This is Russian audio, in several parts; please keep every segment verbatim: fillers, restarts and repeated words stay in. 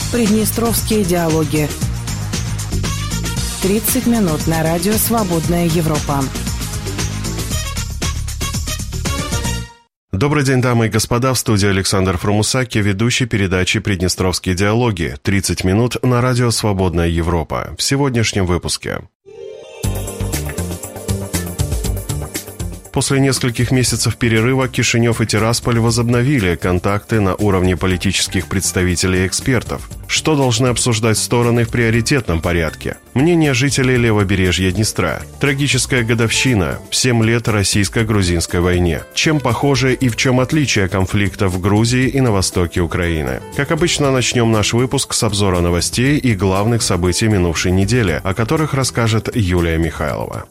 Приднестровские диалоги. тридцать минут на радио «Свободная Европа». Добрый день, дамы и господа, в студии Александр Фрумусаки, ведущий передачи «Приднестровские диалоги». тридцать минут на радио «Свободная Европа». В сегодняшнем выпуске. После нескольких месяцев перерыва Кишинев и Тирасполь возобновили контакты на уровне политических представителей и экспертов. Что должны обсуждать стороны в приоритетном порядке? Мнение жителей левобережья Днестра. Трагическая годовщина. семь лет российско-грузинской войне. Чем похожи и в чем отличие конфликта в Грузии и на востоке Украины? Как обычно, начнем наш выпуск с обзора новостей и главных событий минувшей недели, о которых расскажет Юлия Михайлова.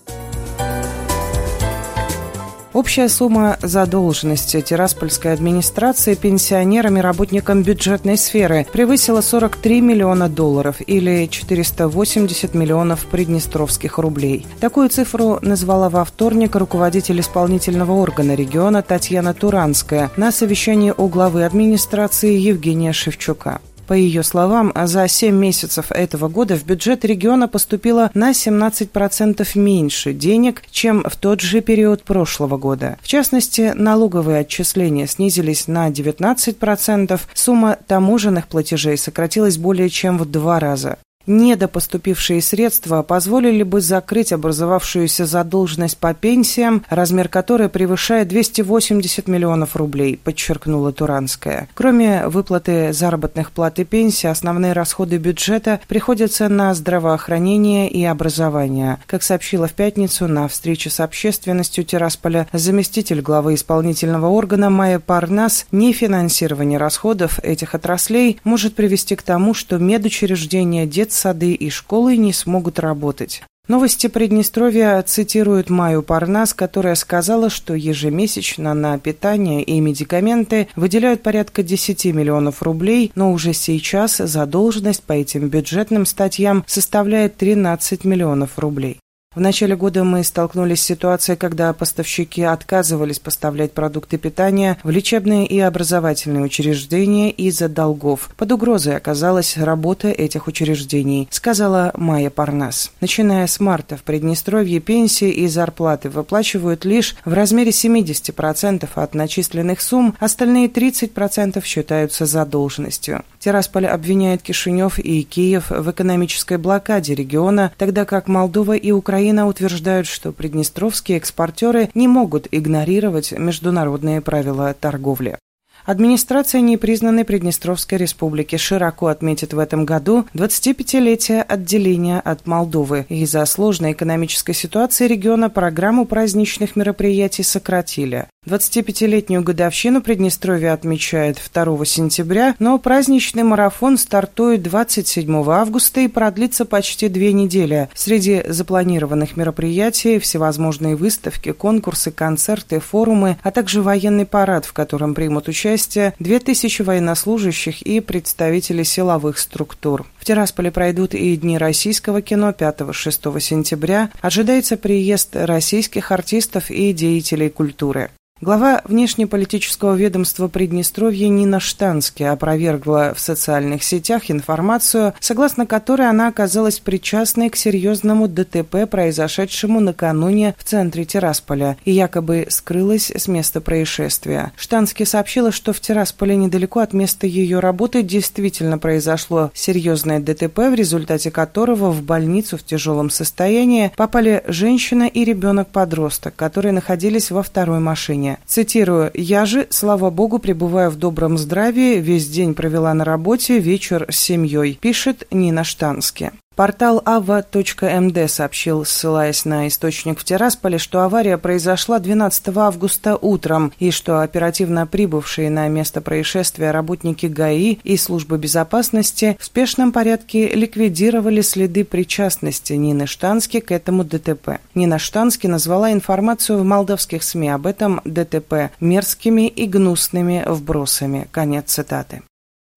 Общая сумма задолженности Тираспольской администрации пенсионерам и работникам бюджетной сферы превысила сорок три миллиона долларов или четыреста восемьдесят миллионов приднестровских рублей. Такую цифру назвала во вторник руководитель исполнительного органа региона Татьяна Туранская на совещании у главы администрации Евгения Шевчука. По ее словам, за семь месяцев этого года в бюджет региона поступило на семнадцать процентов меньше денег, чем в тот же период прошлого года. В частности, налоговые отчисления снизились на девятнадцать процентов, сумма таможенных платежей сократилась более чем в два раза. Недопоступившие средства позволили бы закрыть образовавшуюся задолженность по пенсиям, размер которой превышает двести восемьдесят миллионов рублей, подчеркнула Туранская. Кроме выплаты заработных плат и пенсий, основные расходы бюджета приходятся на здравоохранение и образование. Как сообщила в пятницу на встрече с общественностью Тирасполя заместитель главы исполнительного органа Майя Парнас, нефинансирование расходов этих отраслей может привести к тому, что медучреждения, детсады, сады и школы не смогут работать. Новости Приднестровья цитируют Майю Парнас, которая сказала, что ежемесячно на питание и медикаменты выделяют порядка десять миллионов рублей, но уже сейчас задолженность по этим бюджетным статьям составляет тринадцать миллионов рублей. В начале года мы столкнулись с ситуацией, когда поставщики отказывались поставлять продукты питания в лечебные и образовательные учреждения из-за долгов. Под угрозой оказалась работа этих учреждений, сказала Майя Парнас. Начиная с марта в Приднестровье пенсии и зарплаты выплачивают лишь в размере семьдесят процентов от начисленных сумм, остальные тридцать процентов считаются задолженностью. Тирасполь обвиняет Кишинев и Киев в экономической блокаде региона, тогда как Молдова и Украина утверждают, что приднестровские экспортеры не могут игнорировать международные правила торговли. Администрация непризнанной Приднестровской республики широко отметит в этом году двадцатипятилетие отделения от Молдовы. Из-за сложной экономической ситуации региона программу праздничных мероприятий сократили. двадцатипятилетнюю годовщину Приднестровье отмечает второго сентября, но праздничный марафон стартует двадцать седьмого августа и продлится почти две недели. Среди запланированных мероприятий всевозможные выставки, конкурсы, концерты, форумы, а также военный парад, в котором примут участие две тысячи военнослужащих и представители силовых структур. В Тирасполе пройдут и Дни российского кино пятого-шестого сентября. Ожидается приезд российских артистов и деятелей культуры. Глава внешнеполитического ведомства Приднестровья Нина Штански опровергла в социальных сетях информацию, согласно которой она оказалась причастной к серьезному ДТП, произошедшему накануне в центре Тирасполя, и якобы скрылась с места происшествия. Штански сообщила, что в Тирасполе недалеко от места ее работы действительно произошло серьезное ДТП, в результате которого в больницу в тяжелом состоянии попали женщина и ребенок-подросток, которые находились во второй машине. Цитирую: «Я же, слава богу, пребываю в добром здравии, весь день провела на работе, вечер с семьей», пишет Нина Штански. Портал ава точка эм дэ сообщил, ссылаясь на источник в Тирасполе, что авария произошла двенадцатого августа утром и что оперативно прибывшие на место происшествия работники ГАИ и службы безопасности в спешном порядке ликвидировали следы причастности Нины Штански к этому ДТП. Нина Штански назвала информацию в молдавских СМИ об этом ДТП мерзкими и гнусными вбросами. Конец цитаты.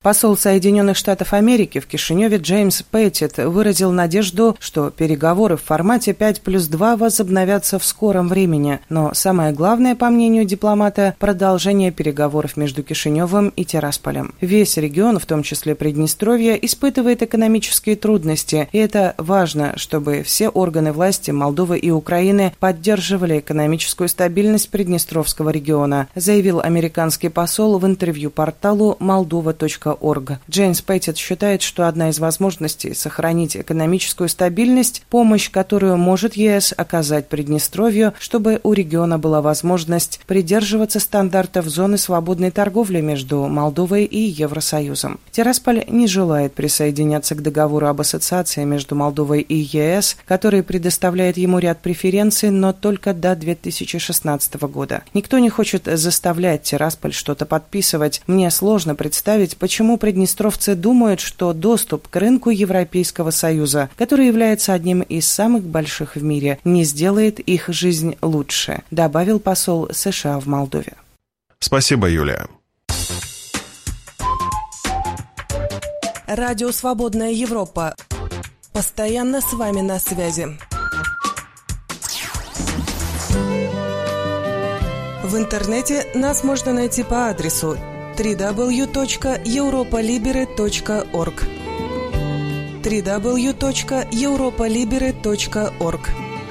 Посол Соединенных Штатов Америки в Кишиневе Джеймс Петтит выразил надежду, что переговоры в формате пять плюс два возобновятся в скором времени. Но самое главное, по мнению дипломата, продолжение переговоров между Кишиневым и Тирасполем. Весь регион, в том числе Приднестровье, испытывает экономические трудности, и это важно, чтобы все органы власти Молдовы и Украины поддерживали экономическую стабильность Приднестровского региона, заявил американский посол в интервью порталу молдова точка орг. Джеймс Петтит считает, что одна из возможностей сохранить экономическую стабильность – помощь, которую может ЕС оказать Приднестровью, чтобы у региона была возможность придерживаться стандартов зоны свободной торговли между Молдовой и Евросоюзом. Тирасполь не желает присоединяться к договору об ассоциации между Молдовой и ЕС, который предоставляет ему ряд преференций, но только до две тысячи шестнадцатого года. Никто не хочет заставлять Тирасполь что-то подписывать. Мне сложно представить, почему Почему приднестровцы думают, что доступ к рынку Европейского Союза, который является одним из самых больших в мире, не сделает их жизнь лучше, добавил посол США в Молдове. Спасибо, Юлия. Радио «Свободная Европа». Постоянно с вами на связи. В интернете нас можно найти по адресу дабл ю дабл ю дабл ю точка европа либере точка орг дабл ю дабл ю дабл ю точка европа либере точка орг.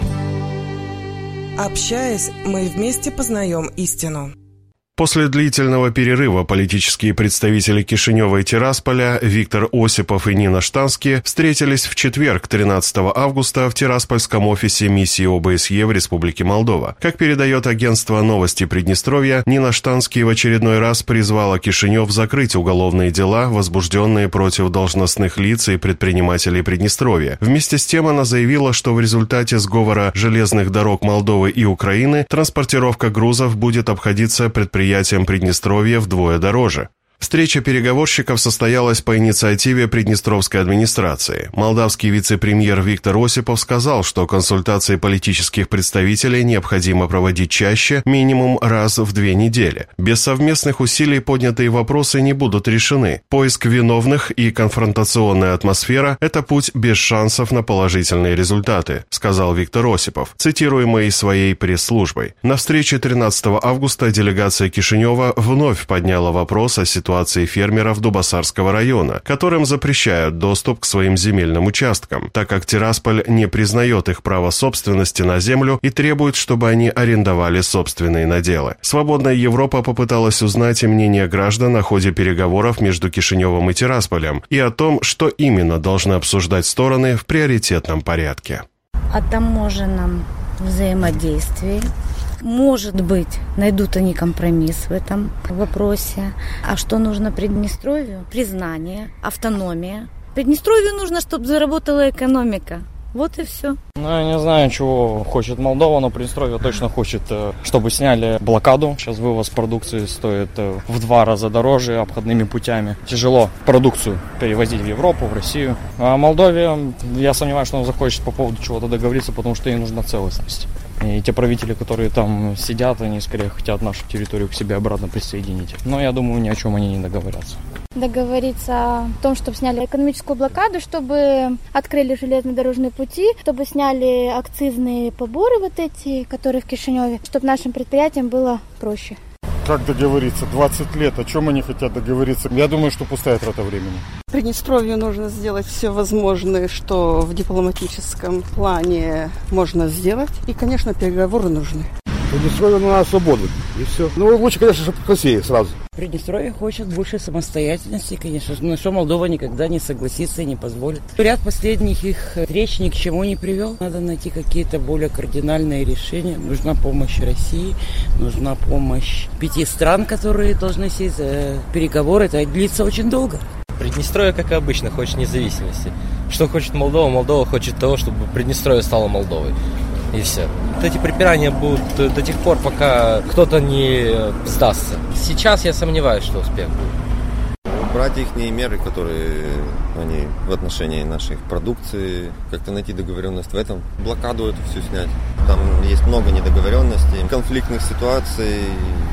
Общаясь, мы вместе познаем истину. После длительного перерыва политические представители Кишинева и Тирасполя Виктор Осипов и Нина Штански встретились в четверг, тринадцатого августа, в Тираспольском офисе миссии ОБСЕ в Республике Молдова. Как передает агентство «Новости Приднестровья», Нина Штански в очередной раз призвала Кишинев закрыть уголовные дела, возбужденные против должностных лиц и предпринимателей Приднестровья. Вместе с тем она заявила, что в результате сговора железных дорог Молдовы и Украины транспортировка грузов будет обходиться предприятием Приднестровья вдвое дороже. Встреча переговорщиков состоялась по инициативе Приднестровской администрации. Молдавский вице-премьер Виктор Осипов сказал, что консультации политических представителей необходимо проводить чаще, минимум раз в две недели. Без совместных усилий поднятые вопросы не будут решены. Поиск виновных и конфронтационная атмосфера – это путь без шансов на положительные результаты, сказал Виктор Осипов, цитируемый своей пресс-службой. На встрече тринадцатого августа делегация Кишинева вновь подняла вопрос о ситуации ситуации фермеров Дубасарского района, которым запрещают доступ к своим земельным участкам, так как Тирасполь не признает их право собственности на землю и требует, чтобы они арендовали собственные наделы. «Свободная Европа» попыталась узнать и мнение граждан о ходе переговоров между Кишиневым и Тирасполем и о том, что именно должны обсуждать стороны в приоритетном порядке. О таможенном взаимодействии. Может быть, найдут они компромисс в этом вопросе. А что нужно Приднестровью? Признание, автономия. Приднестровью нужно, чтобы заработала экономика. Вот и все. Ну, я не знаю, чего хочет Молдова, но Приднестровье точно хочет, чтобы сняли блокаду. Сейчас вывоз продукции стоит в два раза дороже обходными путями. Тяжело продукцию перевозить в Европу, в Россию. А Молдове, я сомневаюсь, что он захочет по поводу чего-то договориться, потому что ей нужна целостность. И те правители, которые там сидят, они скорее хотят нашу территорию к себе обратно присоединить. Но я думаю, ни о чем они не договорятся. Договориться о том, чтобы сняли экономическую блокаду, чтобы открыли железнодорожные пути, чтобы сняли акцизные поборы вот эти, которые в Кишиневе, чтобы нашим предприятиям было проще. Как договориться? двадцать лет. О чем они хотят договориться? Я думаю, что пустая трата времени. Приднестровью нужно сделать все возможное, что в дипломатическом плане можно сделать. И, конечно, переговоры нужны. Приднестровье надо свободу. И все. Ну, лучше, конечно, чтобы к России сразу. Приднестровье хочет больше самостоятельности, конечно, на что Молдова никогда не согласится и не позволит. Ряд последних их встреч ни к чему не привел. Надо найти какие-то более кардинальные решения. Нужна помощь России, нужна помощь пяти стран, которые должны сесть за переговоры. Это длится очень долго. Приднестровье, как и обычно, хочет независимости. Что хочет Молдова? Молдова хочет того, чтобы Приднестровье стало Молдовой. И все. Вот эти препирания будут до тех пор, пока кто-то не сдастся. Сейчас я сомневаюсь, что успех будет. Брать их меры, которые они в отношении нашей продукции, как-то найти договоренность в этом. Блокаду эту всю снять. Там есть много недоговоренностей, конфликтных ситуаций.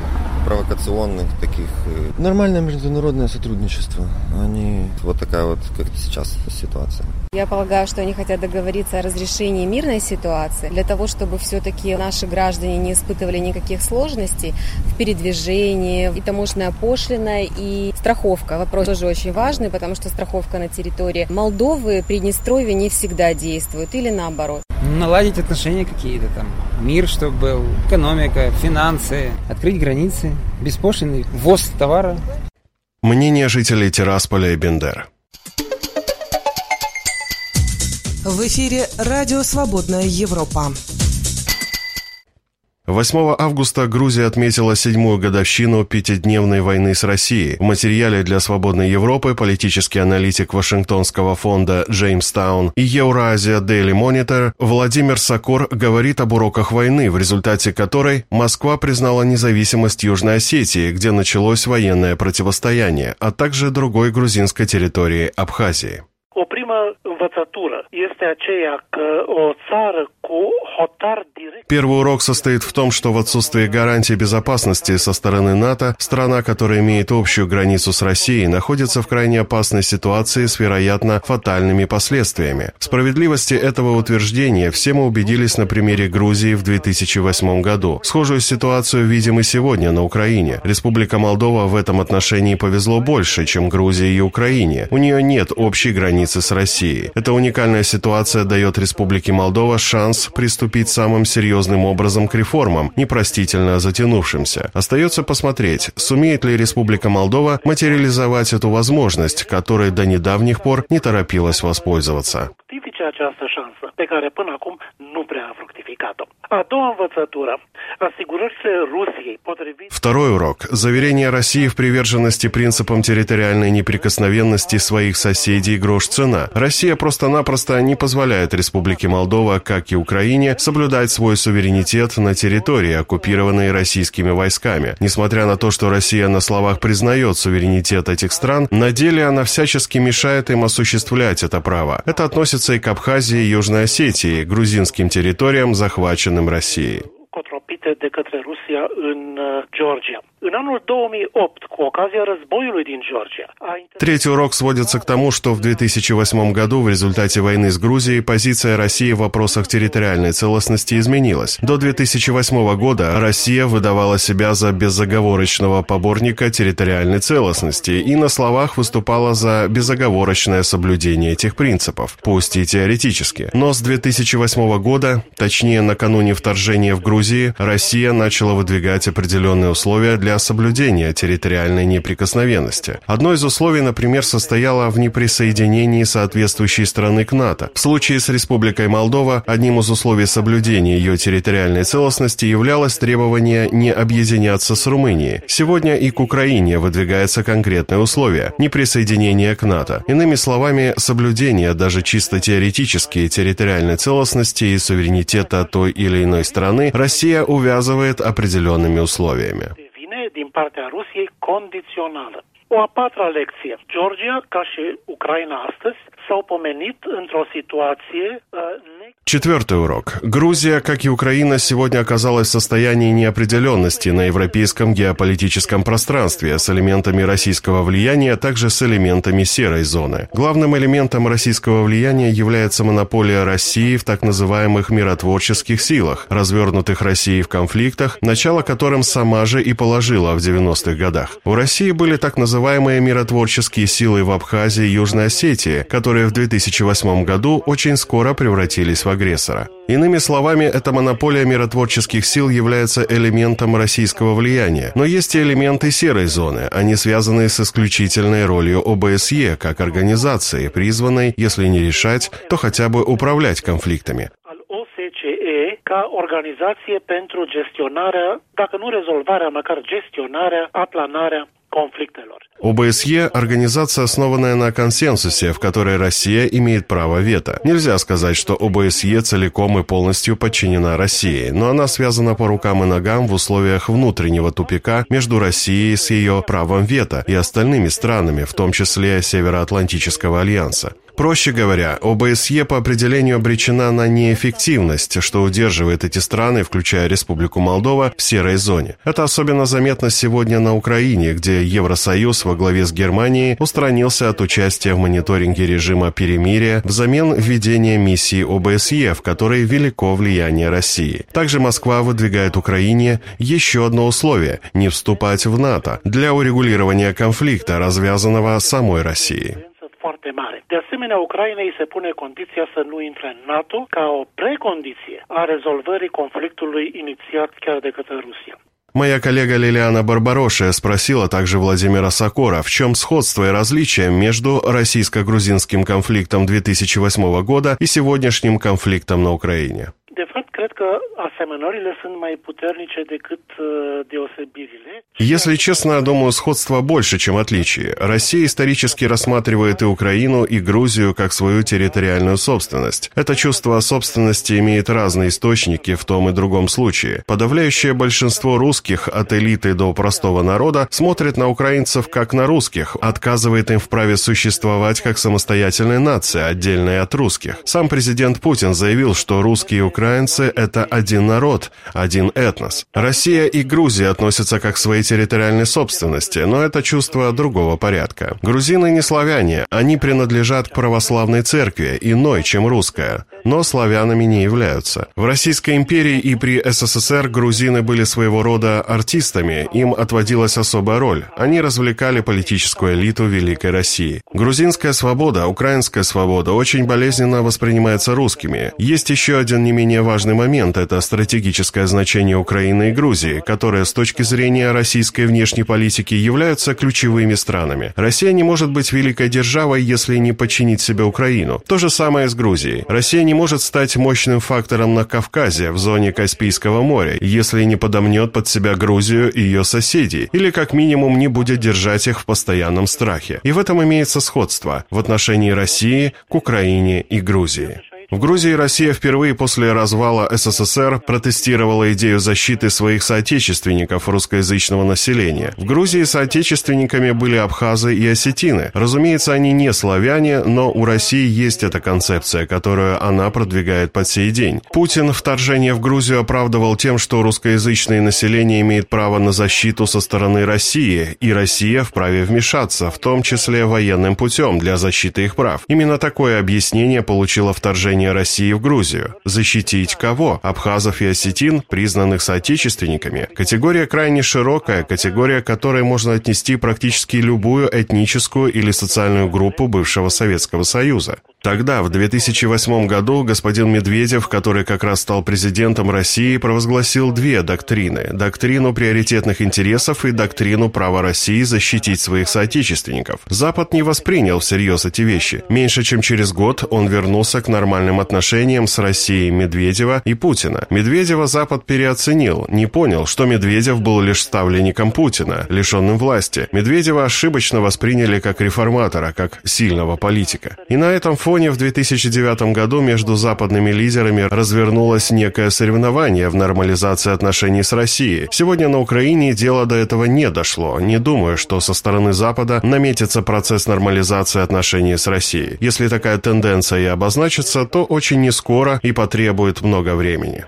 провокационных таких. Нормальное международное сотрудничество, а не вот такая вот, как сейчас ситуация. Я полагаю, что они хотят договориться о разрешении мирной ситуации для того, чтобы все-таки наши граждане не испытывали никаких сложностей в передвижении, и таможенная пошлина, и страховка. Вопрос тоже очень важный, потому что страховка на территории Молдовы, Приднестровья не всегда действует, или наоборот. Наладить отношения какие-то там, мир, чтобы был, экономика, финансы, открыть границы, беспошлинный ввоз товара. Мнение жителей Тирасполя и Бендеры. В эфире радио «Свободная Европа». восьмого августа Грузия отметила седьмую годовщину пятидневной войны с Россией. В материале для «Свободной Европы» политический аналитик Вашингтонского фонда Джеймстаун и Евразия Daily Monitor Владимир Сокор говорит об уроках войны, в результате которой Москва признала независимость Южной Осетии, где началось военное противостояние, а также другой грузинской территории Абхазии. O primă învățătură este aceea că o țară cu hotar direct. Первый урок состоит в том, что в отсутствии гарантии безопасности со стороны НАТО, страна, которая имеет общую границу с Россией, находится в крайне опасной ситуации с, вероятно, фатальными последствиями. В справедливости этого утверждения все мы убедились на примере Грузии в две тысячи восьмом году. Схожую ситуацию видим и сегодня на Украине. Республика Молдова в этом отношении повезло больше, чем Грузии и Украине. У нее нет общей границы с Россией. Эта уникальная ситуация дает Республике Молдова шанс приступить самым серьезным образом к реформам, непростительно затянувшимся. Остается посмотреть, сумеет ли Республика Молдова материализовать эту возможность, которой до недавних пор не торопилась воспользоваться. Această șansă pe care până acum nu prea a fructificat-o. A doua învățătură, asigurările Rusiei potrivit... Второй урок. Заверение России в приверженности принципам территориальной неприкосновенности своих соседей грош цена. Россия просто-напросто не позволяет Республике Молдова, как и Украине, соблюдать свой суверенитет на территории, оккупированной российскими войсками. Несмотря на то, что Россия на словах признает суверенитет этих стран, на деле она всячески мешает им осуществлять это право. Это относится и к Абхазии и Южной Осетии, грузинским территориям, захваченным Россией. Cotropite de către Rusia în Georgia. În anul două mii opt, cu ocazia războiului din Georgia, a... Третий урок сводится к тому, что в две тысячи восьмом году в результате войны с Грузией позиция России в вопросах территориальной целостности изменилась. До две тысячи восьмого года Россия выдавала себя за безоговорочного поборника территориальной целостности и на словах выступала за безоговорочное соблюдение этих принципов, пусть и теоретически. Но с две тысячи восьмого года, точнее накануне вторжения в Грузии, Россия начала выдвигать определенные условия для для соблюдения территориальной неприкосновенности. Одно из условий, например, состояло в неприсоединении соответствующей страны к НАТО. В случае с Республикой Молдова одним из условий соблюдения ее территориальной целостности являлось требование не объединяться с Румынией. Сегодня и к Украине выдвигается конкретное условие – неприсоединение к НАТО. Иными словами, соблюдение даже чисто теоретически территориальной целостности и суверенитета той или иной страны Россия увязывает определенными условиями. Din partea Rusiei condițională. O a patra lecție. Georgia, ca și Ucraina astăzi, s-au pomenit într-o situație... Четвертый урок. Грузия, как и Украина, сегодня оказалась в состоянии неопределенности на европейском геополитическом пространстве с элементами российского влияния, а также с элементами серой зоны. Главным элементом российского влияния является монополия России в так называемых миротворческих силах, развернутых Россией в конфликтах, начало которым сама же и положила в девяностых годах. У России были так называемые миротворческие силы в Абхазии и Южной Осетии, которые в две тысячи восьмом году очень скоро превратились в агрессора. Иными словами, эта монополия миротворческих сил является элементом российского влияния. Но есть и элементы серой зоны. Они связаны с исключительной ролью ОБСЕ как организации, призванной, если не решать, то хотя бы управлять конфликтами. Ca organizație pentru gestionarea, dacă nu rezolvarea, măcar gestionarea, aplanarea конфликтелor. ОБСЕ – организация, основанная на консенсусе, в которой Россия имеет право вето. Нельзя сказать, что ОБСЕ целиком и полностью подчинена России, но она связана по рукам и ногам в условиях внутреннего тупика между Россией с ее правом вето и остальными странами, в том числе Североатлантического альянса. Проще говоря, ОБСЕ по определению обречена на неэффективность, что удерживает эти страны, включая Республику Молдова, в серой зоне. Это особенно заметно сегодня на Украине, где Евросоюз во главе с Германией устранился от участия в мониторинге режима перемирия взамен введения миссии ОБСЕ, в которой велико влияние России. Также Москва выдвигает Украине еще одно условие – не вступать в НАТО для урегулирования конфликта, развязанного самой Россией. Foarte mare. De asemenea, Ucrainei se pune condiția să nu intre în NATO ca o precondiție a rezolvării conflictului inițiat chiar de către Rusia. Моя коллега Лилиана Барбароша спросила также Владимира Сокора, в чем сходство и различие между российско-грузинским конфликтом две тысячи восьмого года и сегодняшним конфликтом на Украине. De fapt, cred că asemănările sunt mai puternice decât deosebirile. Если честно, думаю, сходства больше, чем отличия. Россия исторически рассматривает и Украину, и Грузию как свою территориальную собственность. Это чувство собственности имеет разные источники в том и другом случае. Подавляющее большинство русских, от элиты до простого народа, смотрит на украинцев как на русских, отказывает им в праве существовать как самостоятельная нация, отдельная от русских. Сам президент Путин заявил, что русские и украинцы – это один народ, один этнос. Россия и Грузия относятся как к своей территориальной собственности, но это чувство другого порядка. Грузины не славяне, они принадлежат к православной церкви, иной, чем русская, но славянами не являются. В Российской империи и при СССР грузины были своего рода артистами, им отводилась особая роль. Они развлекали политическую элиту Великой России. Грузинская свобода, украинская свобода очень болезненно воспринимается русскими. Есть еще один не менее важный момент – это стратегическое значение Украины и Грузии, которые с точки зрения российской внешней политики являются ключевыми странами. Россия не может быть великой державой, если не подчинить себе Украину. То же самое с Грузией. Россия не может стать мощным фактором на Кавказе, в зоне Каспийского моря, если не подомнет под себя Грузию и ее соседей, или как минимум не будет держать их в постоянном страхе. И в этом имеется сходство в отношении России к Украине и Грузии. В Грузии Россия впервые после развала СССР протестировала идею защиты своих соотечественников русскоязычного населения. В Грузии соотечественниками были абхазы и осетины. Разумеется, они не славяне, но у России есть эта концепция, которую она продвигает по сей день. Путин вторжение в Грузию оправдывал тем, что русскоязычное население имеет право на защиту со стороны России, и Россия вправе вмешаться, в том числе военным путем, для защиты их прав. Именно такое объяснение получило вторжение России в Грузию. Защитить кого? Абхазов и осетин, признанных соотечественниками. Категория крайне широкая, категория, к которой можно отнести практически любую этническую или социальную группу бывшего Советского Союза. Тогда, в две тысячи восьмом году, господин Медведев, который как раз стал президентом России, провозгласил две доктрины. Доктрину приоритетных интересов и доктрину права России защитить своих соотечественников. Запад не воспринял всерьез эти вещи. Меньше чем через год он вернулся к нормальным отношениям с Россией Медведева и Путина. Медведева Запад переоценил, не понял, что Медведев был лишь ставленником Путина, лишенным власти. Медведева ошибочно восприняли как реформатора, как сильного политика. И на этом фоне в две тысячи девятом году между западными лидерами развернулось некое соревнование в нормализации отношений с Россией. Сегодня на Украине дело до этого не дошло. Не думаю, что со стороны Запада наметится процесс нормализации отношений с Россией. Если такая тенденция и обозначится, то очень нескоро и потребует много времени.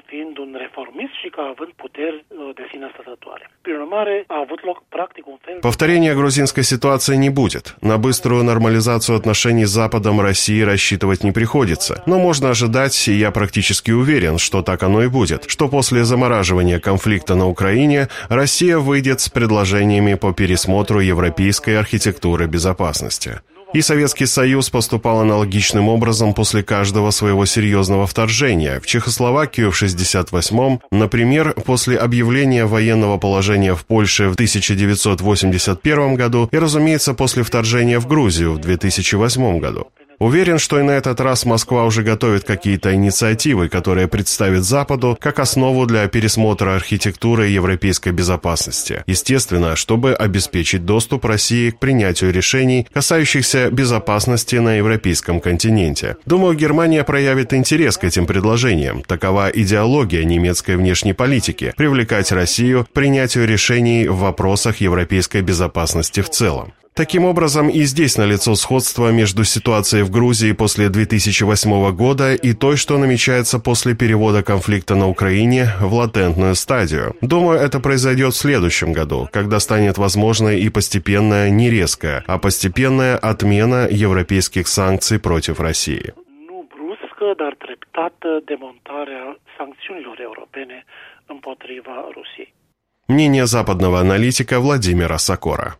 Повторения грузинской ситуации не будет. На быструю нормализацию отношений с Западом России рассчитывать не приходится. Но можно ожидать, и я практически уверен, что так оно и будет, что после замораживания конфликта на Украине Россия выйдет с предложениями по пересмотру европейской архитектуры безопасности. И Советский Союз поступал аналогичным образом после каждого своего серьезного вторжения. В Чехословакию в шестьдесят восьмом, например, после объявления военного положения в Польше в тысяча девятьсот восемьдесят первом году и, разумеется, после вторжения в Грузию в две тысячи восьмом году. Уверен, что и на этот раз Москва уже готовит какие-то инициативы, которые представит Западу как основу для пересмотра архитектуры европейской безопасности. Естественно, чтобы обеспечить доступ России к принятию решений, касающихся безопасности на европейском континенте. Думаю, Германия проявит интерес к этим предложениям. Такова идеология немецкой внешней политики – привлекать Россию к принятию решений в вопросах европейской безопасности в целом. Таким образом, и здесь налицо сходство между ситуацией в Грузии после две тысячи восьмого года и той, что намечается после перевода конфликта на Украине в латентную стадию. Думаю, это произойдет в следующем году, когда станет возможной и постепенная, не резкая, а постепенная отмена европейских санкций против России. Dar treptată demontarea sancțiunilor europene împotriva Rusiei. Мнение западного аналитика Владимира Сокора.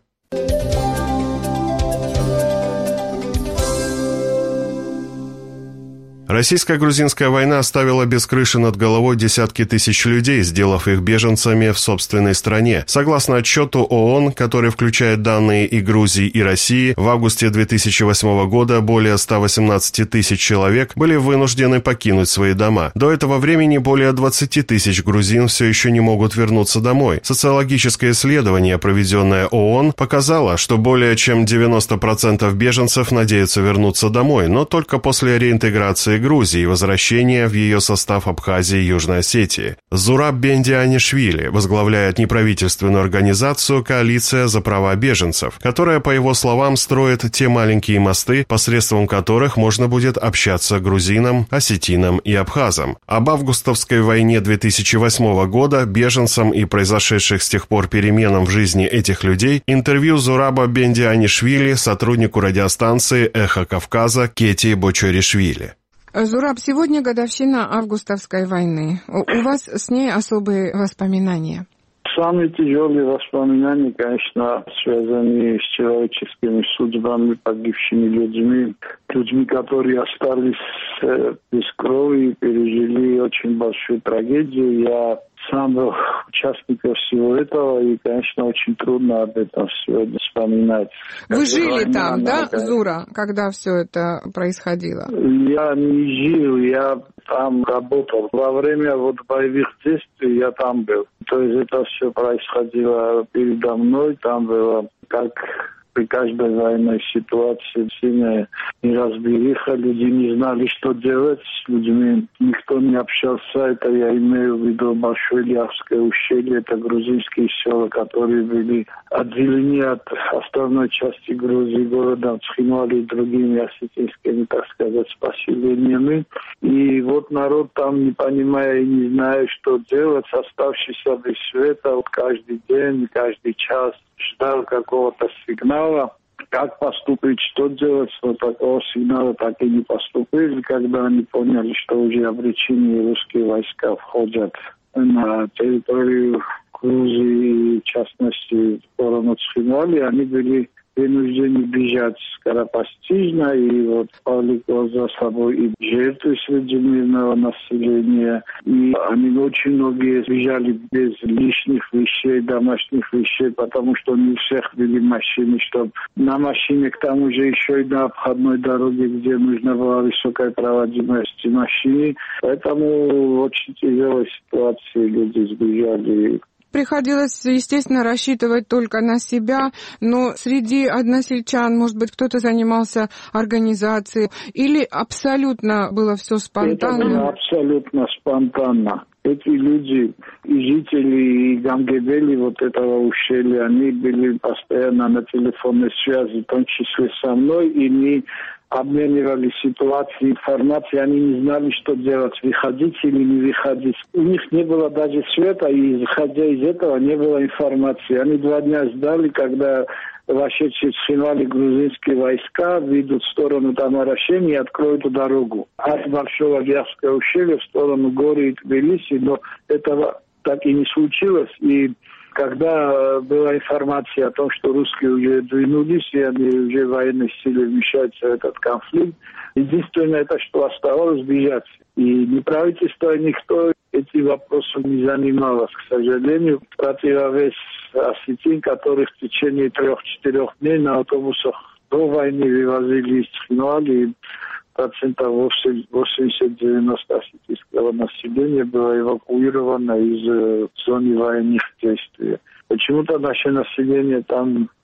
Российско-грузинская война оставила без крыши над головой десятки тысяч людей, сделав их беженцами в собственной стране. Согласно отчету ООН, который включает данные и Грузии, и России, в августе две тысячи восьмого года более ста восемнадцати тысяч человек были вынуждены покинуть свои дома. До этого времени более двадцати тысяч грузин все еще не могут вернуться домой. Социологическое исследование, проведенное ООН, показало, что более чем девяносто процентов беженцев надеются вернуться домой, но только после реинтеграции Грузии и возвращения в ее состав Абхазии и Южной Осетии. Зураб Бендианишвили возглавляет неправительственную организацию «Коалиция за права беженцев», которая, по его словам, строит те маленькие мосты, посредством которых можно будет общаться грузинам, осетинам и абхазам. Об августовской войне две тысячи восьмого года, беженцам и произошедших с тех пор переменам в жизни этих людей интервью Зураба Бендианишвили сотруднику радиостанции «Эхо Кавказа» Кети Бочоришвили. Зураб, сегодня годовщина августовской войны. У вас с ней особые воспоминания? Самые тяжелые воспоминания, конечно, связаны с человеческими судьбами, погибшими людьми, людьми, которые остались без крови и пережили очень большую трагедию. Я сам был участником всего этого, и, конечно, очень трудно об этом сегодня вспоминать. Вы жили там, да, Зура, когда все это происходило? Я не жил, я там работал. Во время вот боевых действий я там был. То есть это все происходило передо мной, там было как... При каждой военной ситуации сильная неразбериха, люди не знали, что делать с людьми. Никто не общался, это я имею в виду Большое Ляхское ущелье, это грузинские села, которые были отделены от основной части Грузии городом Цхинвали и другими осетинскими, так сказать, поселениями. И вот народ там, не понимая и не зная, что делать, оставшийся без света, вот каждый день, каждый час ждал какого-то сигнала, как поступить, что делать, но такого сигнала так и не поступили, когда они поняли, что уже обреченные русские войска входят на территорию Грузии, в частности, в сторону Цхинвали, они были вынуждены бежать скоропостижно и вот повлекло за собой и жертвы среди мирного населения. И они очень многие бежали без лишних вещей, домашних вещей, потому что не у всех были машины, чтобы на машине, к тому же еще и на обходной дороге, где нужна была высокая проводимость машины. Поэтому очень тяжелой ситуации люди сбежали. Приходилось, естественно, рассчитывать только на себя, но среди односельчан, может быть, кто-то занимался организацией, или абсолютно было все спонтанно? Это было абсолютно спонтанно. Эти люди, и жители, и Гангебели вот этого ущелья, они были постоянно на телефонной связи, в том числе со мной, и мы обменивали ситуации, информацией, они не знали, что делать, выходить или не выходить. У них не было даже света, и исходя из этого не было информации. Они два дня ждали, когда вошедшие в Цхинвали грузинские войска выйдут в сторону Тамарашени и откроют дорогу от Большого Ляхского ущелья в сторону горы Тбилиси, но этого так и не случилось. И когда была информация о том, что русские уже двинулись, и они уже военные силы вмешаются в этот конфликт, единственное, это что оставалось бежать. И ни правительство, никто эти вопросы не занималось, к сожалению. Противовес осетин, которых в течение трех-четырех дней на автобусах до войны вывозили из Цхинвали, процентов восемьдесят-девяносто осетинского населения было эвакуировано из зоны военных действий. Почему-то наше население там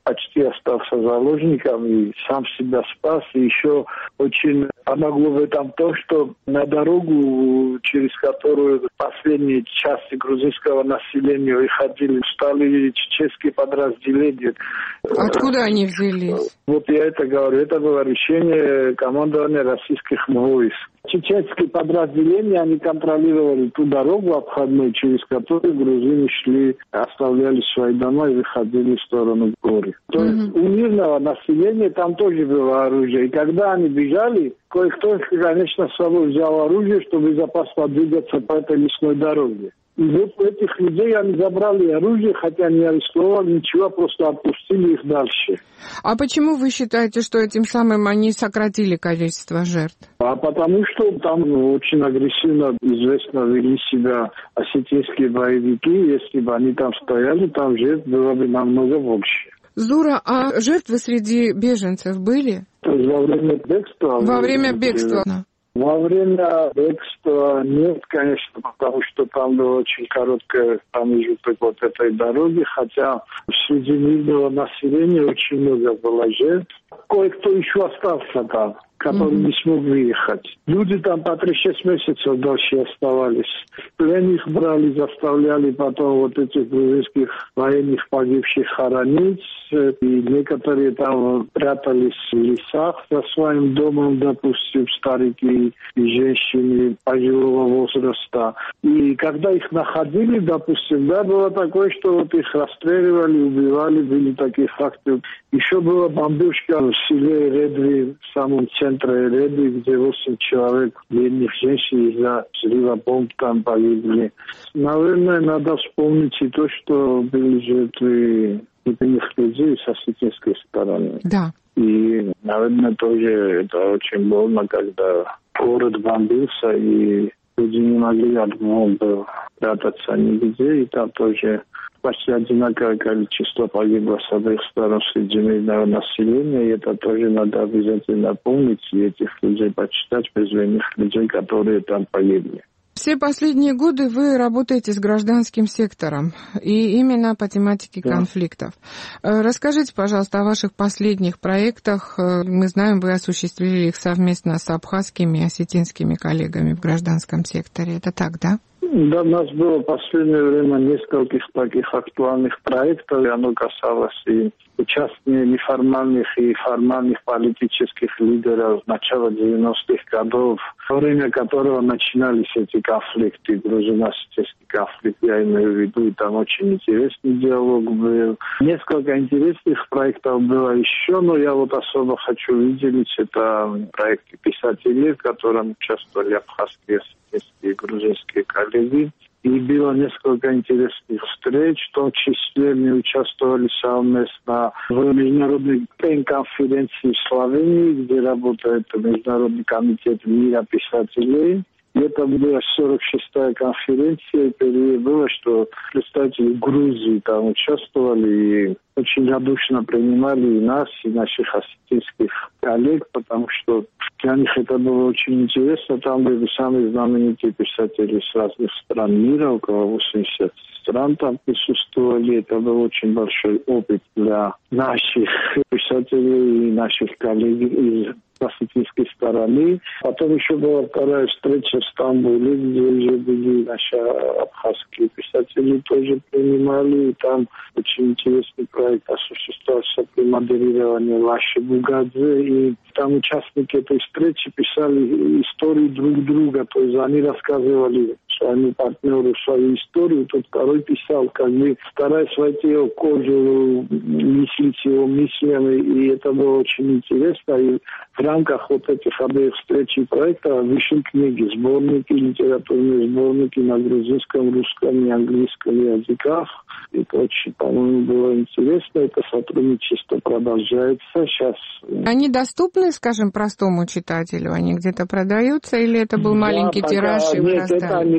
почти остался заложником и сам себя спас. И еще очень помогло в этом то, что на дорогу, через которую последние части грузинского населения выходили, стали чеченские подразделения. Откуда они взялись? Вот я это говорю. Это было решение командования российских войск. Чеченские подразделения, они контролировали ту дорогу обходную, через которую грузины шли, оставляли свои дома и выходили в сторону горы. То mm-hmm. есть у мирного населения там тоже было оружие. И когда они бежали, кое-кто, конечно, с собой взял оружие, чтобы безопасно двигаться по этой лесной дороге. И вот у этих людей они забрали оружие, хотя не арестовали ничего, просто отпустили их дальше. А почему вы считаете, что этим самым они сократили количество жертв? А потому что там ну, очень агрессивно, известно, вели себя осетинские боевики. Если бы они там стояли, там жертв было бы намного больше. Зура, а жертвы среди беженцев были? То есть во время бегства? Во время бегства. Во время бегства нет, конечно, потому что там было очень короткое промежуток вот этой дороги, хотя среди мирного населения очень много было жертв. Кое-кто еще остался там, который mm-hmm. не смог выехать. Люди там по три-шесть месяцев дальше оставались. В плен их брали, заставляли потом вот этих грузинских военных погибших хоронить. И некоторые там прятались в лесах за своим домом, допустим, старики и женщины пожилого возраста. И когда их находили, допустим, да, было такое, что вот их расстреливали, убивали, были такие факты. Еще была бомбежка в селе Редви, в самом центре Редви, где восемь человек, бедных женщин из-за взрыва бомб там погибли. Наверное, надо вспомнить и то, что были жертвы бедных людей с осетинской стороны. Да. И, наверное, тоже это очень больно, когда город бомбился, и люди не могли от бомбы прятаться нигде, и там тоже почти одинаковое количество погибло с обеих сторон среди мирного населения, и это тоже надо обязательно помнить, и этих людей почитать, безвинных людей, которые там погибли. Все последние годы вы работаете с гражданским сектором, и именно по тематике да. конфликтов. Расскажите, пожалуйста, о ваших последних проектах. Мы знаем, вы осуществили их совместно с абхазскими и осетинскими коллегами в гражданском секторе. Это так, да? Да, у нас было в последнее время нескольких таких актуальных проектов, и оно касалось и участия неформальных и формальных политических лидеров начала девяностых годов, во время которого начинались эти конфликты, грузино-осетинский конфликт, я имею в виду, и там очень интересный диалог был. Несколько интересных проектов было еще, но я вот особо хочу выделить, это проекты писателей, в котором участвовали абхазские, осетинские и грузинские коллеги. И было несколько интересных встреч, в том числе мы участвовали совместно в международной конференции в Словении, где работает Международный комитет мира писателей. И это была сорок шестая конференция, и было, что представители Грузии там участвовали и очень радушно принимали и нас, и наших осетинских коллег, потому что для них это было очень интересно. Там были самые знаменитые писатели с разных стран мира, около восьмидесяти стран там присутствовали. Это был очень большой опыт для наших писателей и наших коллег из осетинской стороны. Потом еще была вторая встреча в Стамбуле, где уже были наши абхазские писатели, тоже принимали. И там очень интересный проект осуществлялся при модерировании Лаши Бугадзе. И там участники этой встречи писали истории друг друга. То есть они рассказывали своему партнеру свою историю. Тот второй писал, как бы стараясь войти в кожу, мыслить его мыслями. И это было очень интересно. И в рамках вот этих обеих встреч и проектов вышли книги, сборники, литературные сборники на грузинском, русском и английском языках. Это очень, по-моему, было интересно. Это сотрудничество продолжается сейчас. Они доступны, скажем, простому читателю? Они где-то продаются или это был да, маленький пока, тираж? И нет, это они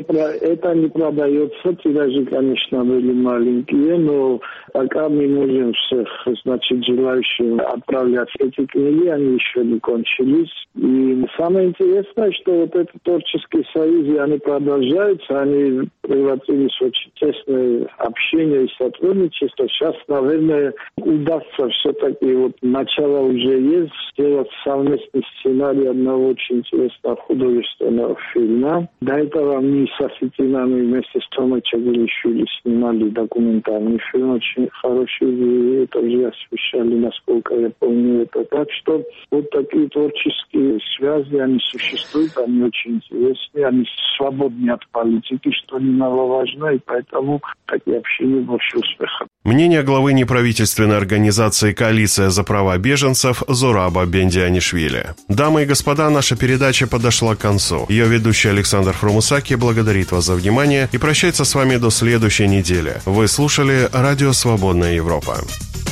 это не продается, тиражи, конечно, были маленькие, но пока мы можем всех, значит, желающим отправлять эти книги, они еще не кончились. И самое интересное, что вот эти творческие союзы, они продолжаются, они превратились в очень тесное общение и сотрудничество. Сейчас, наверное, удастся все-таки, вот начало уже есть, сделать совместный сценарий одного очень интересного художественного фильма. До этого мы с осетинами вместе с Томой Чагилишвили снимали документальный фильм, очень хороший, и это уже освещали, насколько я помню это. Так что вот такие творческие связи, они существуют, они очень интересны, они свободны от политики, что немаловажно, и поэтому такие общения больше успеха. Мнение главы неправительственной организации «Коалиция за права беженцев» Зураба Бендианишвили. Дамы и господа, наша передача подошла к концу. Ее ведущий Александр Фрумусаки благодарит вас за внимание и прощается с вами до следующей недели. Вы слушали «Радио Свободная Европа».